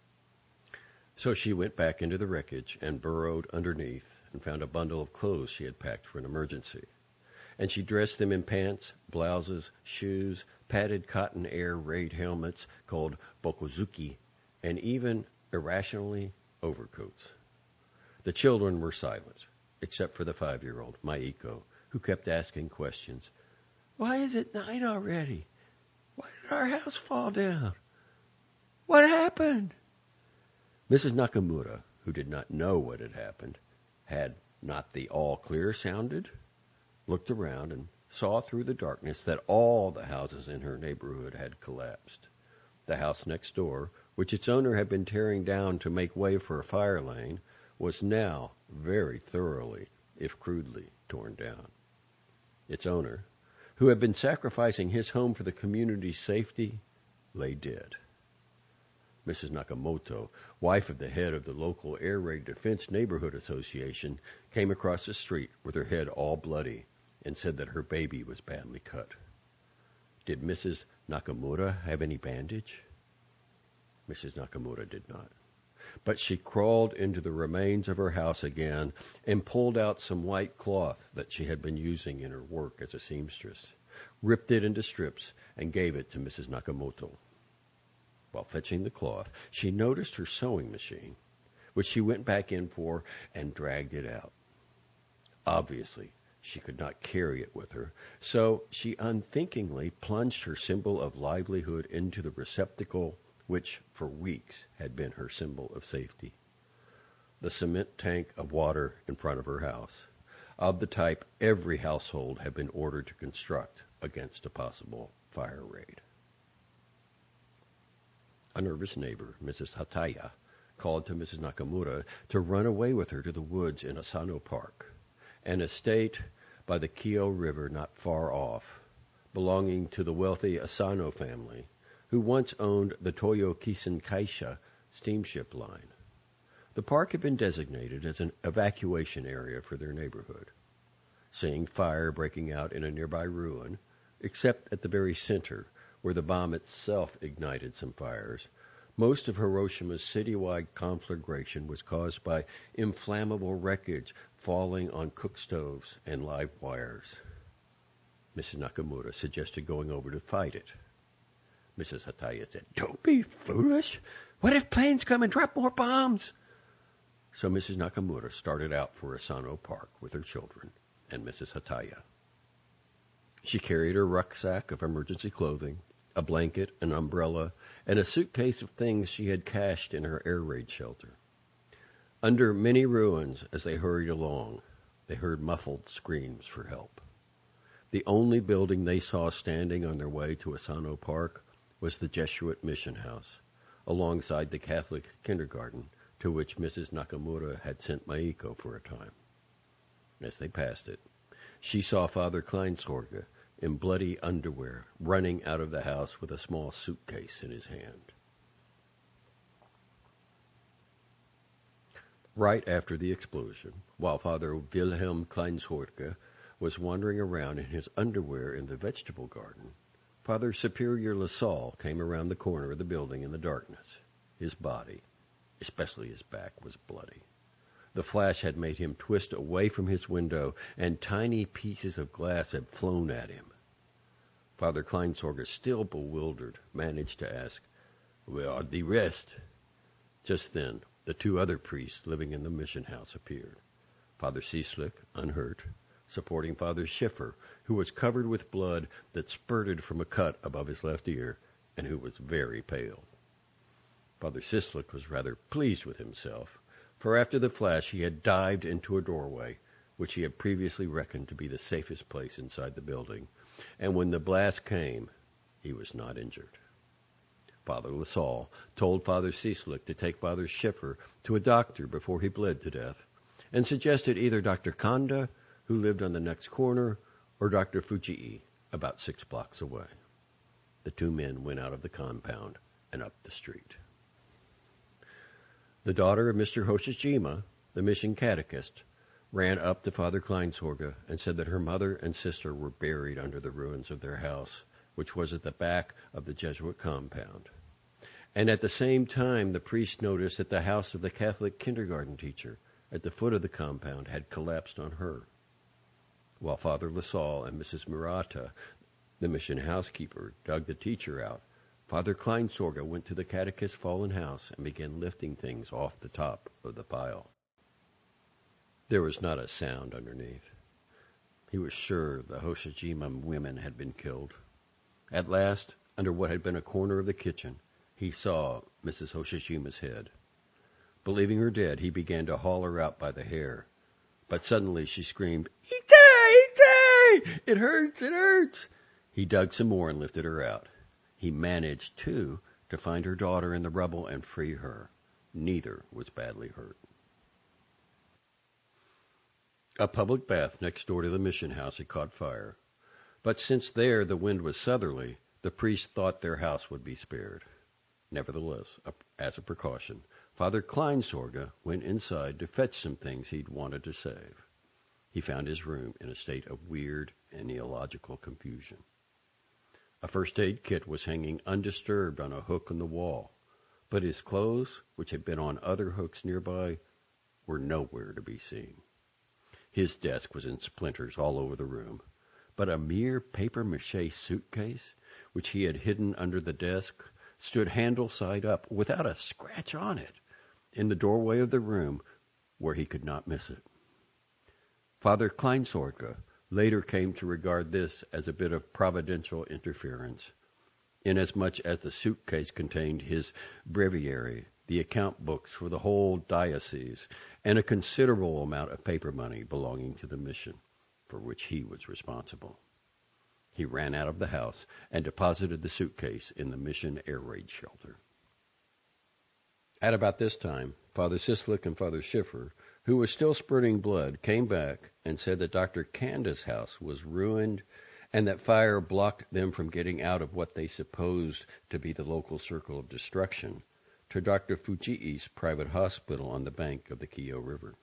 So she went back into the wreckage and burrowed underneath and found a bundle of clothes she had packed for an emergency. And she dressed them in pants, blouses, shoes, padded cotton air raid helmets called bokozuki, and even, irrationally, overcoats. The children were silent, except for the five-year-old, Maiko, who kept asking questions. "Why is it night already? Why did our house fall down? What happened?" Missus Nakamura, who did not know what had happened, had not the all clear sounded, looked around and saw through the darkness that all the houses in her neighborhood had collapsed. The house next door, which its owner had been tearing down to make way for a fire lane, was now very thoroughly, if crudely, torn down. Its owner, who had been sacrificing his home for the community's safety, lay dead. Missus Nakamoto, wife of the head of the local Air Raid Defense Neighborhood Association, came across the street with her head all bloody and said that her baby was badly cut. Did Missus Nakamura have any bandage? Missus Nakamura did not. But she crawled into the remains of her house again and pulled out some white cloth that she had been using in her work as a seamstress, ripped it into strips, and gave it to Missus Nakamoto. While fetching the cloth, she noticed her sewing machine, which she went back in for and dragged it out. Obviously, she could not carry it with her, so she unthinkingly plunged her symbol of livelihood into the receptacle which for weeks had been her symbol of safety. The cement tank of water in front of her house, of the type every household had been ordered to construct against a possible fire raid. A nervous neighbor, Missus Hataya, called to Missus Nakamura to run away with her to the woods in Asano Park, an estate by the Kyo River not far off, belonging to the wealthy Asano family, who once owned the Toyo Kisen Kaisha steamship line. The park had been designated as an evacuation area for their neighborhood. Seeing fire breaking out in a nearby ruin, except at the very center, where the bomb itself ignited some fires, most of Hiroshima's citywide conflagration was caused by inflammable wreckage falling on cook stoves and live wires. Missus Nakamura suggested going over to fight it. Missus Hataya said, "Don't be foolish. What if planes come and drop more bombs?" So Missus Nakamura started out for Asano Park with her children and Missus Hataya. She carried her rucksack of emergency clothing, a blanket, an umbrella, and a suitcase of things she had cached in her air raid shelter. Under many ruins, as they hurried along, they heard muffled screams for help. The only building they saw standing on their way to Asano Park was the Jesuit mission house, alongside the Catholic kindergarten to which Missus Nakamura had sent Maiko for a time. As they passed it, she saw Father Kleinsorge in bloody underwear running out of the house with a small suitcase in his hand. Right after the explosion, while Father Wilhelm Kleinsorge was wandering around in his underwear in the vegetable garden, Father Superior LaSalle came around the corner of the building in the darkness. His body, especially his back, was bloody. The flash had made him twist away from his window, and tiny pieces of glass had flown at him. Father Kleinsorge, still bewildered, managed to ask, "Where are the rest?" Just then, the two other priests living in the mission house appeared. Father Cieslik, unhurt, supporting Father Schiffer, who was covered with blood that spurted from a cut above his left ear, and who was very pale. Father Cieslik was rather pleased with himself, for after the flash he had dived into a doorway, which he had previously reckoned to be the safest place inside the building, and when the blast came, he was not injured. Father LaSalle told Father Cieslik to take Father Schiffer to a doctor before he bled to death, and suggested either Doctor Kanda, who lived on the next corner, or Doctor Fujii, about six blocks away. The two men went out of the compound and up the street. The daughter of Mister Hoshijima, the mission catechist, ran up to Father Kleinsorge and said that her mother and sister were buried under the ruins of their house, which was at the back of the Jesuit compound. And at the same time, the priest noticed that the house of the Catholic kindergarten teacher at the foot of the compound had collapsed on her. While Father LaSalle and Missus Murata, the mission housekeeper, dug the teacher out, Father Kleinsorge went to the catechist's fallen house and began lifting things off the top of the pile. There was not a sound underneath. He was sure the Hoshijima women had been killed. At last, under what had been a corner of the kitchen, he saw Missus Hoshijima's head. Believing her dead, he began to haul her out by the hair. But suddenly she screamed, "Itay! Itay! It hurts! It hurts!" He dug some more and lifted her out. He managed, too, to find her daughter in the rubble and free her. Neither was badly hurt. A public bath next door to the mission house had caught fire. But since there the wind was southerly, the priest thought their house would be spared. Nevertheless, as a precaution, Father Kleinsorge went inside to fetch some things he'd wanted to save. He found his room in a state of weird and neological confusion. A first aid kit was hanging undisturbed on a hook on the wall, but his clothes, which had been on other hooks nearby, were nowhere to be seen. His desk was in splinters all over the room, but a mere papier-mâché suitcase, which he had hidden under the desk, stood handle side up, without a scratch on it, in the doorway of the room where he could not miss it. Father Kleinsorge later came to regard this as a bit of providential interference, inasmuch as the suitcase contained his breviary, the account books for the whole diocese, and a considerable amount of paper money belonging to the mission, for which he was responsible. He ran out of the house and deposited the suitcase in the mission air raid shelter. At about this time, Father Cieslik and Father Schiffer, who was still spurting blood, came back and said that Doctor Kanda's house was ruined and that fire blocked them from getting out of what they supposed to be the local circle of destruction to Doctor Fujii's private hospital on the bank of the Kiyo River.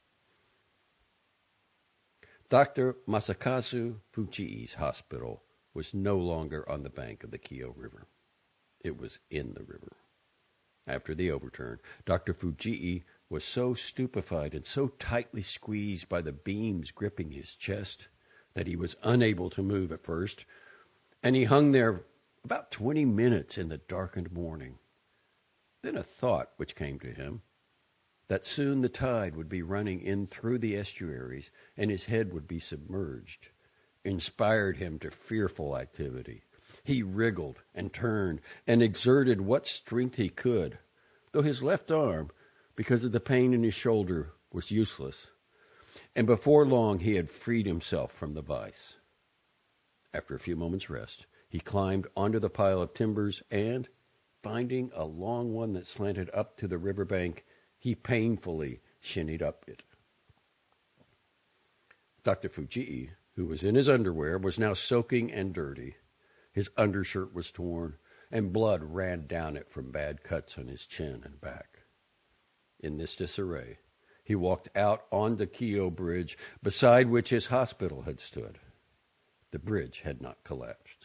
Doctor Masakazu Fujii's hospital was no longer on the bank of the Kiyo River. It was in the river. After the overturn, Doctor Fujii was so stupefied and so tightly squeezed by the beams gripping his chest that he was unable to move at first, and he hung there about twenty minutes in the darkened morning. Then a thought which came to him, that soon the tide would be running in through the estuaries and his head would be submerged, inspired him to fearful activity. He wriggled and turned and exerted what strength he could, though his left arm, because of the pain in his shoulder, was useless, and before long he had freed himself from the vice. After a few moments' rest, he climbed onto the pile of timbers and, finding a long one that slanted up to the riverbank, he painfully shinnied up it. Doctor Fujii, who was in his underwear, was now soaking and dirty. His undershirt was torn, and blood ran down it from bad cuts on his chin and back. In this disarray, He walked out on the Keogh Bridge, beside which his hospital had stood. The bridge had not collapsed.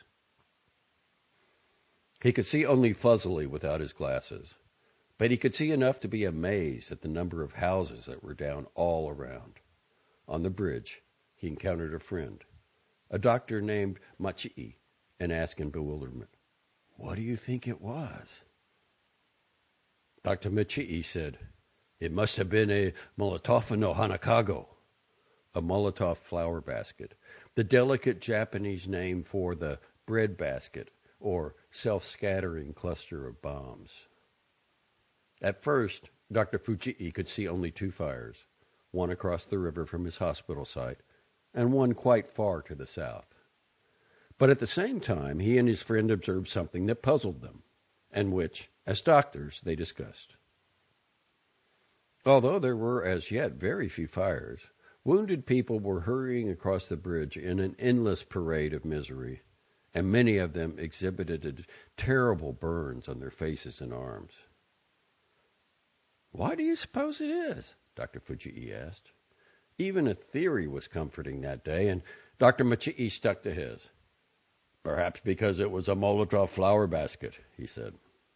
He could see only fuzzily without his glasses, but he could see enough to be amazed at the number of houses that were down all around. On the bridge, he encountered a friend, a doctor named Machii, and asked in bewilderment, "What do you think it was?" Doctor Machii said, "It must have been a Molotov no Hanakago," a Molotov flower basket, the delicate Japanese name for the bread basket or self-scattering cluster of bombs. At first, Doctor Fujii could see only two fires, one across the river from his hospital site and one quite far to the south. But at the same time, he and his friend observed something that puzzled them, and which, as doctors, they discussed. Although there were as yet very few fires, wounded people were hurrying across the bridge in an endless parade of misery, and many of them exhibited terrible burns on their faces and arms. "Why do you suppose it is?" Doctor Fujii asked. Even a theory was comforting that day, and Doctor Machii stuck to his. "Perhaps because it was a Molotov flower basket," he said.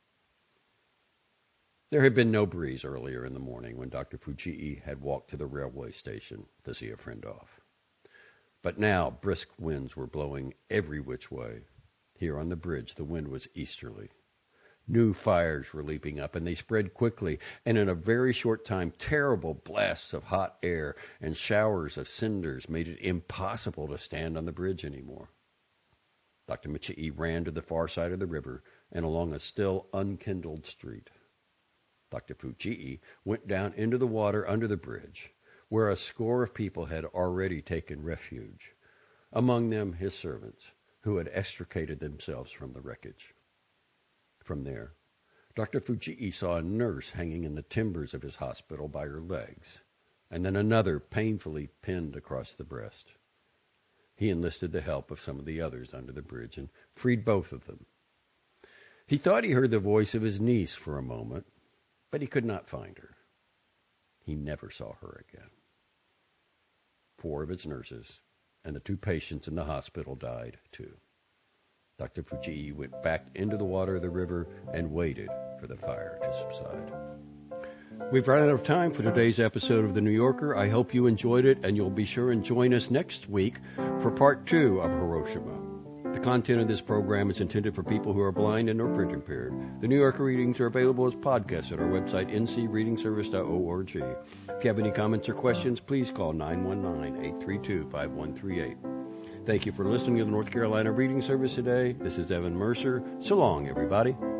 There had been no breeze earlier in the morning when Doctor Fujii had walked to the railway station to see a friend off. But now brisk winds were blowing every which way. Here on the bridge the wind was easterly. New fires were leaping up, and they spread quickly, and in a very short time terrible blasts of hot air and showers of cinders made it impossible to stand on the bridge anymore. Doctor Machii ran to the far side of the river and along a still unkindled street. Doctor Fujii went down into the water under the bridge, where a score of people had already taken refuge, among them his servants, who had extricated themselves from the wreckage. From there, Doctor Fujii saw a nurse hanging in the timbers of his hospital by her legs, and then another painfully pinned across the breast. He enlisted the help of some of the others under the bridge and freed both of them. He thought he heard the voice of his niece for a moment, but he could not find her. He never saw her again. Four of its nurses and the two patients in the hospital died, too. Doctor Fujii went back into the water of the river and waited for the fire to subside. We've run out of time for today's episode of The New Yorker. I hope you enjoyed it, and you'll be sure and join us next week for part two of Hiroshima. The content of this program is intended for people who are blind and or print impaired. The New Yorker readings are available as podcasts at our website, n c reading service dot org. If you have any comments or questions, please call nine one nine, eight three two, five one three eight. Thank you for listening to the North Carolina Reading Service today. This is Evan Mercer. So long, everybody.